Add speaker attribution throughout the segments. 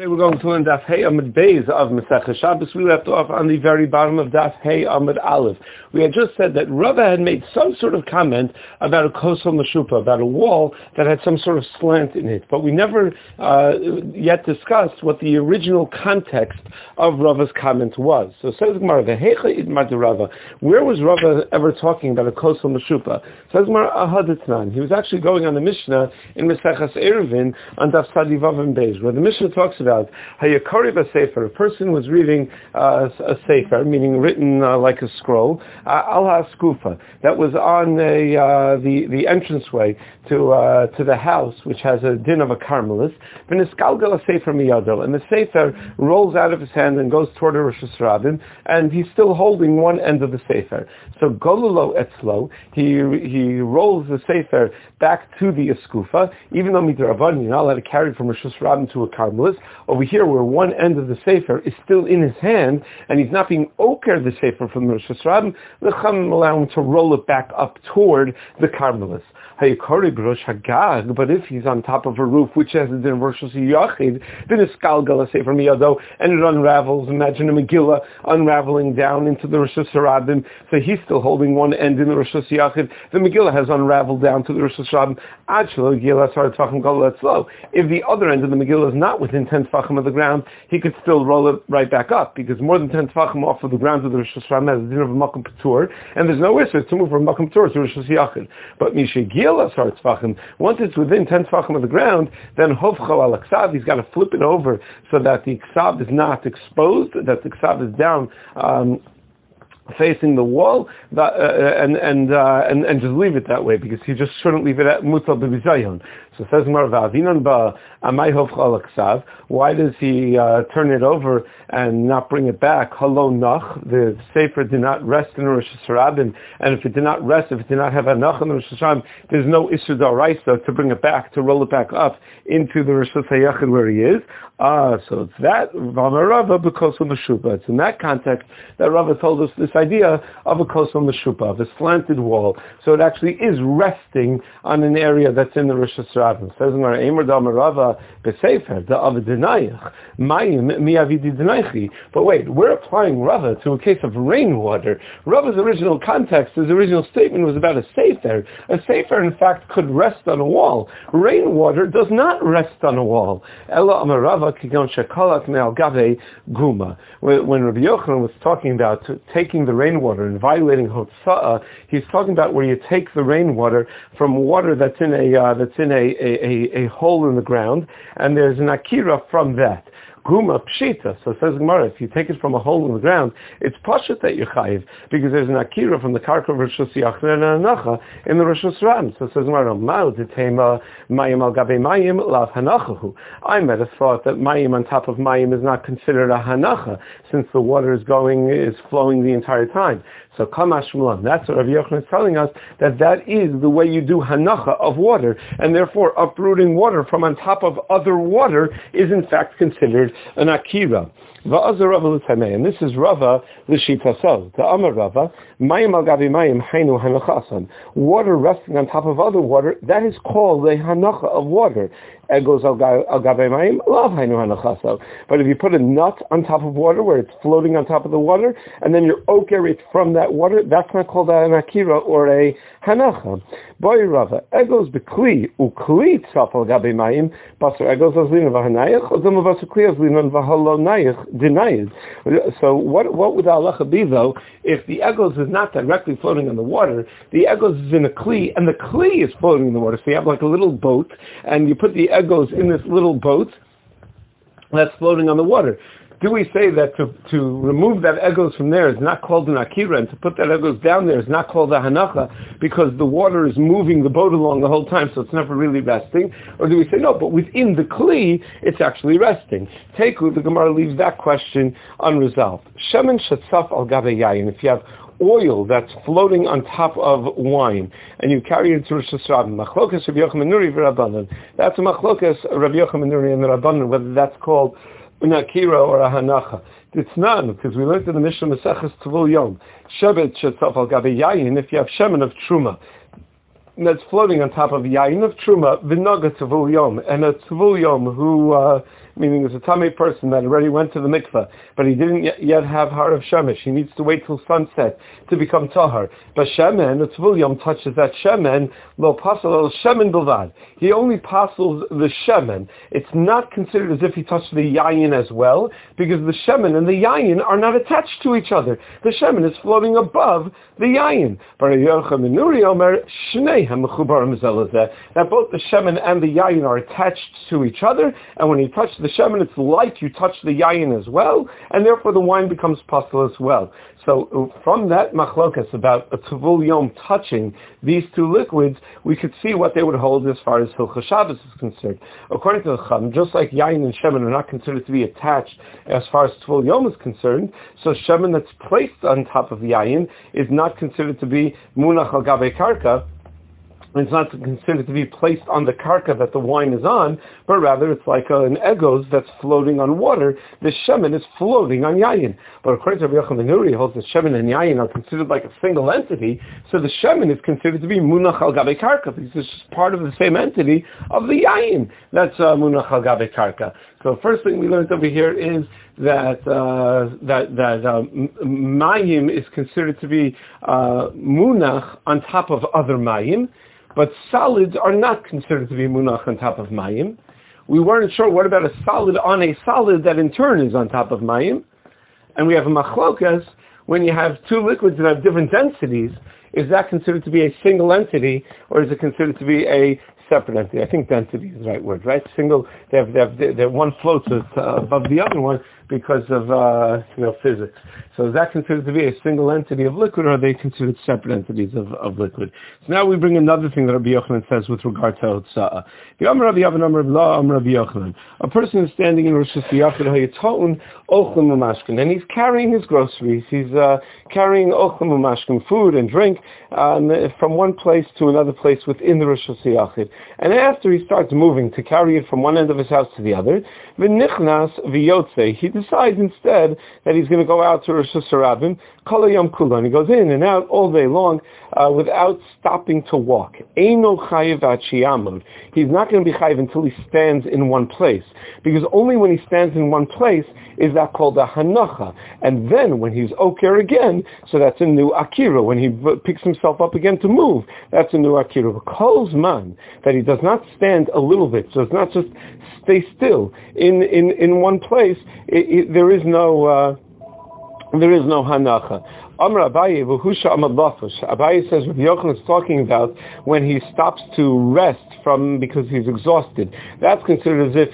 Speaker 1: Today we're going to learn Daf Hey Amud Beis of Masechah Shabbos. We left off on the very bottom of Daf Hey Amud Aleph. We had just said that Rava had made some sort of comment about a kosel mashupa, about a wall that had some sort of slant in it, but we never yet discussed what the original context of Rava's comment was. So says Gemara, Rava, where was Rava ever talking about a kosel mashupa? Says Gemara, Ahaditznan. He was actually going on the Mishnah in Masechas Eruvin on Daf Sadi Vav and Beis, where the Mishnah talks about Hayakari Sefer. A person was reading a sefer, meaning written like a scroll, al ha-skufa, that was on the entranceway to the house, which has a din of a carmelist. V'niskalgal sefer miyado, and the sefer rolls out of his hand and goes toward a Rosh Hashanah, and he's still holding one end of the sefer. So golulo etzlo, he rolls the sefer back to the eskufa, even though midrabanan you're not allowed to carry it from Rosh Hashanah to a carmelist. Over here, where one end of the sefer is still in his hand, and he's not being oker the sefer from the Rosh Hashanah, the Chachamim allow him to roll it back up toward the carmelist. But if he's on top of a roof which has a din Rosh Yachid, then it's galgal sefer miyado, and it unravels. Imagine a Megillah unraveling down into the Rosh Hashanah. So he's still holding one end in the Rosh Yachid. The Megillah has unraveled down to the Rosh Hashanah. If the other end of the Megillah is not within 10 tefachim of the ground, he could still roll it right back up, because more than 10 tefachim off of the ground of the Rosh Hashanah has a din of a makom patur, and there's no issue to move from makom patur to Rosh Yachid. But once it's within 10 tefachim of the ground, then hovcho al aksav, he's got to flip it over so that the ksav is not exposed, that the ksav is down facing the wall, and just leave it that way, because he just shouldn't leave it at mutal b'bizayon. So says why does he turn it over and not bring it back? Halo nach, the sefer did not rest in Rosh Hashanah, and if it did not rest, if it did not have a nach in Rosh Hashanah, there's no issur d'oraisa to bring it back, to roll it back up into the Rosh Hashanah where he is. So it's that Rava b'kosel mashupa. It's in that context that Rava told us this idea of a kosel mashupa, of a slanted wall. So it actually is resting on an area that's in the Rosh Hashanah. Says Eimer da Rava b'sefer da avadenayich mayim miavidi denaychi. But wait, we're applying Rava to a case of rainwater. Rava's original context, his original statement was about a sefer. A sefer, in fact, could rest on a wall. Rainwater does not rest on a wall. Ela Amar Rava kigon shekalak me'al gavei guma. When Rabbi Yochanan was talking about taking the rainwater and violating hotza'ah, he's talking about where you take the rainwater from water that's in a hole in the ground, and there's an akira from that. Guma pshita. So it says Gemara, if you take it from a hole in the ground, it's pashut that you're chayiv, because there's an akira from the karka of Rosh Hashanah and anacha in the Rosh Hashanah. So it says Gemara, ma'u detema mayim al gabe mayim lav hanachahu. I might have thought that mayim on top of mayim is not considered a hanacha, since the water is flowing the entire time. So kamash mulam. That's what Rabbi Yochanan is telling us, that is the way you do hanacha of water, and therefore uprooting water from on top of other water is in fact considered an akira. And this is Rava l'shitasav. The Amar Rava, mayim al gabi mayim hainu hanachasan. Water resting on top of other water, that is called a hanacha of water. Egos al gabi mayim lav hainu hanachasan. But if you put a nut on top of water, where it's floating on top of the water, and then you oker it from that water, that's not called an akira or a hanacha. Boy Rava, egos bekli ukli tzaf al gabi mayim, basar egos azlina v'hanayich, odom basar kli azlina v'halonayich. Denied. So what would the halacha be, though, if the egos is not directly floating on the water, the egos is in a kli, and the kli is floating in the water. So you have like a little boat, and you put the egos in this little boat that's floating on the water. Do we say that to remove that egos from there is not called an akira, and to put that egos down there is not called a hanacha, because the water is moving the boat along the whole time, so it's never really resting? Or do we say no, but within the kli, it's actually resting? Teku, the Gemara leaves that question unresolved. Shemen shatzaf al gabe yayin. If you have oil that's floating on top of wine, and you carry it to Rosh Hashanah, machlokas Rabbi Yochanan Nuri v'Rabbanan. That's a machlokas Rabbi Yochanan Nuri and the Rabbanan, whether that's called an akira or a hanacha. It's none, because we learned in the Mishnah Maseches Tvul Yom, Shevet shetzaf al gabe yayin, if you have shemen of truma that's floating on top of yayin of truma, v'naga Tvul Yom, and a Tvul Yom who meaning it's a tamei person that already went to the mikveh, but he didn't yet have har of shemesh. He needs to wait till sunset to become tahar. But shemen, the tvul yom touches that shemen, lo pasal shemen bilvad. He only passes the shemen. It's not considered as if he touched the yayin as well, because the shemen and the yayin are not attached to each other. The shemen is floating above the yayin. That both the shemen and the yayin are attached to each other, and when you touch the shemen, it's like you touch the yayin as well, and therefore the wine becomes pasul as well. So from that machlokas about a tevul yom touching these two liquids, we could see what they would hold as far as Hilchos Shabbos is concerned. According to the Chacham, just like yayin and shemen are not considered to be attached as far as tevul yom is concerned, so shemen that's placed on top of yayin is not considered to be munach al gabe karka. It's not considered to be placed on the karka that the wine is on, but rather it's like an egos that's floating on water. The shemen is floating on yayin. But according to Rabbi Yochanan ben Nuri, holds that shemen and yayin are considered like a single entity, so the shemen is considered to be munach al gabe karka, because it's just part of the same entity of the yayin. That's munach al gabe karka. So first thing we learned over here is that mayim is considered to be munach on top of other mayim, but solids are not considered to be munach on top of mayim. We weren't sure what about a solid on a solid that in turn is on top of mayim, and we have a machlokas when you have two liquids that have different densities. Is that considered to be a single entity, or is it considered to be a separate entity? I think density is the right word, right? Single. They have one floats above the other one because of physics. So is that considered to be a single entity of liquid, or are they considered separate entities of liquid? So now we bring another thing that Rabbi Yochanan says with regard to Hotza'ah. The Amar Rabbi Yavin Amar Rabbi Yochanan. A person is standing in Rosh Hashanah Hayaton Ochlim Umashkin, and he's carrying his groceries. He's carrying Ochlim Umashkin, food and drink, from one place to another place within the Rosh Hashanah. And after he starts moving to carry it from one end of his house to the other, v'nichnas v'yotze, he decides instead that he's going to go out to Rosh Hashanah, kol hayom kulo, and he goes in and out all day long without stopping to walk. Eino chayiv ad sheyamod. He's not going to be chayiv until he stands in one place, because only when he stands in one place is that called a hanacha. And then when he's oker again, so that's a new akira. When he picks himself up again to move, that's a new akira. But kol's man, that he does not stand a little bit, so it's not just stay still in one place. There is no hanacha. Amar Abaye, v'husha amad lafush. Abaye says Rabbi Yochanan is talking about when he stops to rest because he's exhausted. That's considered as if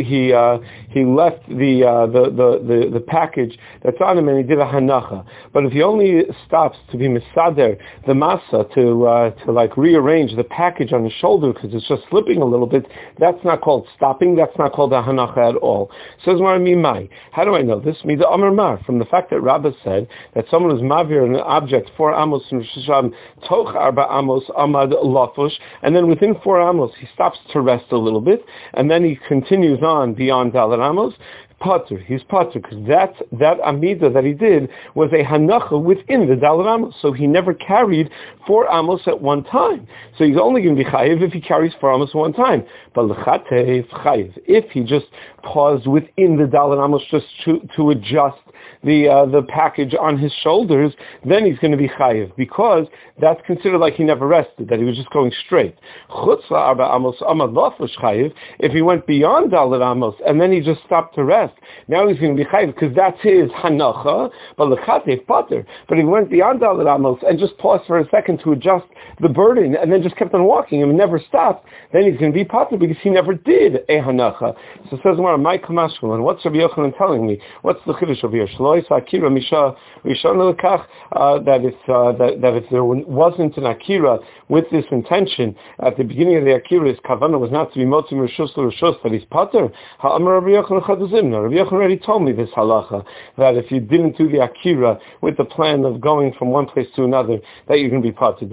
Speaker 1: he left the package that's on him and he did a hanacha. But if he only stops to be misader the masa to like rearrange the package on his shoulder because it's just slipping a little bit, that's not called stopping. That's not called a hanacha at all. Says Maramimai. How do I know this? Mida Amar Mar, from the fact that Rabbah said that someone who's mavir an object 4 amos and Rosh toch arba amos amad lafush, and then within 4 amos he stops to rest a little bit, and then he continues on beyond Dalet amos. Pater, he's pater, because that amida that he did was a hanacha within the Dalet amos, so he never carried 4 amos at one time. So he's only going to be chayiv if he carries 4 amos at one time. But l'chatev chayiv, if he just paused within the Dalet amos just to adjust the package on his shoulders, then he's going to be chayiv, because that's considered like he never rested, that he was just going straight. Chutz la'arba amos amad lafush chayiv, if he went beyond Dalet amos and then he just stopped to rest, now he's going to be chayiv because that's his hanacha, but l'chatev pater. But if he went beyond Dalet amos and just paused for a second to adjust the burden and then just kept on walking and never stopped, then he's going to be pater because he never did a hanacha. So it says, my kamashkel, and what's Rabbi Yochanan telling me? What's the chiddush over here? Akira Misha Rishon Lekach, that if there wasn't an Akira with this intention at the beginning of the Akira, his kavanah was not to be motzim rishus l'rishus, that he's pater. Ha'amar Rabbi Yochanan chaduzim. Yochanan. Rabbi Yochanan already told me this halacha, that if you didn't do the akira with the plan of going from one place to another, that you're going to be patur.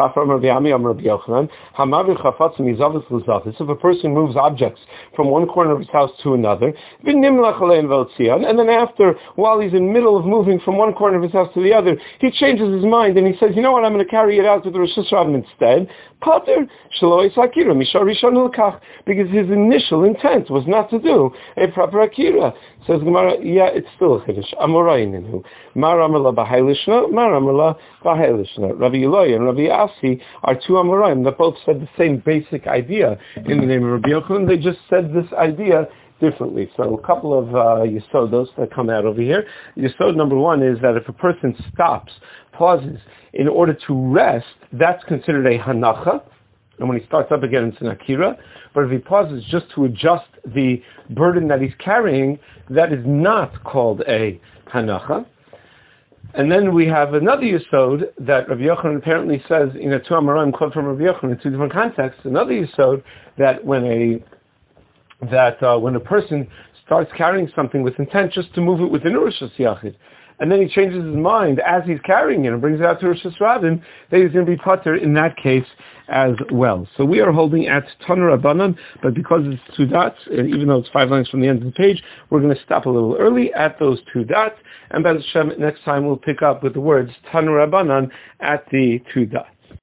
Speaker 1: If a person moves objects from one corner of his house to another, and then after, while he's in the middle of moving from one corner of his house to the other, he changes his mind and he says, you know what, I'm going to carry it out with the Rosh Hashanah instead. Patur, because his initial intent was not to do a proper akira. Says Gemara, yeah, it's still a chiddush. Amoraininu. Mar Amrla B'Hailishna, Mar Amrla B'Hailishna. Rabbi Eloi and Rabbi Asi are two Amoraim that both said the same basic idea in the name of Rabbi Yochanan. They just said this idea differently. So a couple of yesodos that come out over here. Yesod number one is that if a person stops, pauses, in order to rest, that's considered a hanacha. And when he starts up again, it's an akira. But if he pauses just to adjust the burden that he's carrying, that is not called a hanacha. And then we have another yesod that Rabbi Yochanan apparently says in a two Amoraim quote from Rabbi Yochanan in two different contexts. Another yesod that when a person starts carrying something with intent just to move it within a Rosh Hashanah, and then he changes his mind as he's carrying it and brings it out to Rosh Hashanah, then he's going to be patur in that case as well. So we are holding at Tanur Rabbanan, but because it's two dots, and even though it's 5 lines from the end of the page, we're going to stop a little early at those 2 dots, and Be'ez Hashem, next time we'll pick up with the words Tanur Rabbanan at the 2 dots.